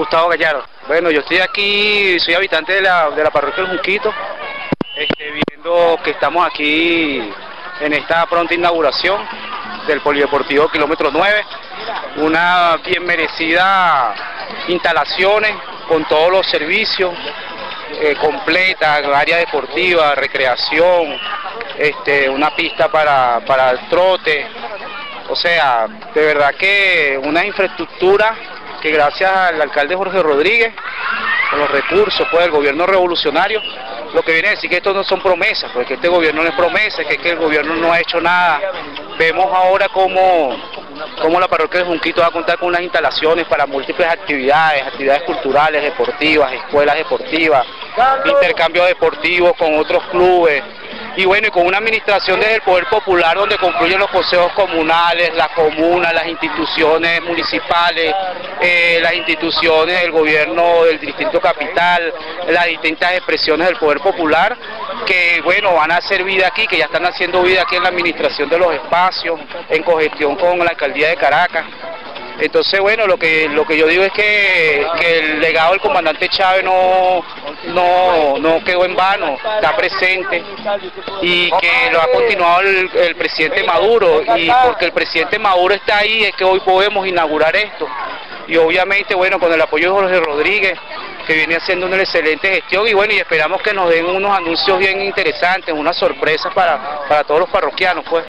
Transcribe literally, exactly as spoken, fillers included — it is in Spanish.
Gustavo Gallardo. Bueno, yo estoy aquí, soy habitante de la, de la parroquia del Junquito, este, viendo que estamos aquí en esta pronta inauguración del Polideportivo Kilómetro nueve, una bien merecida instalaciones con todos los servicios, eh, completa, área deportiva, recreación, este, una pista para, para el trote, o sea, de verdad que una infraestructura que gracias al alcalde Jorge Rodríguez, con los recursos pues, del gobierno revolucionario, lo que viene a decir que esto no son promesas, porque este gobierno no es promesa, que, es que el gobierno no ha hecho nada. Vemos ahora cómo, cómo la parroquia de Junquito va a contar con unas instalaciones para múltiples actividades, actividades culturales, deportivas, escuelas deportivas, intercambios deportivos con otros clubes. Y bueno, y con una administración desde el Poder Popular donde concluyen los consejos comunales, las comunas, las instituciones municipales, eh, las instituciones del gobierno del Distrito Capital, las distintas expresiones del Poder Popular, que bueno, van a hacer vida aquí, que ya están haciendo vida aquí en la administración de los espacios, en cogestión con la alcaldía de Caracas. Entonces, bueno, lo que lo que yo digo es que, que el legado del comandante Chávez no, no, no quedó en vano, está presente y que lo ha continuado el, el presidente Maduro, y porque el presidente Maduro está ahí es que hoy podemos inaugurar esto. Y obviamente, bueno, con el apoyo de Jorge Rodríguez, que viene haciendo una excelente gestión, y bueno, y esperamos que nos den unos anuncios bien interesantes, unas sorpresas para, para todos los parroquianos, pues.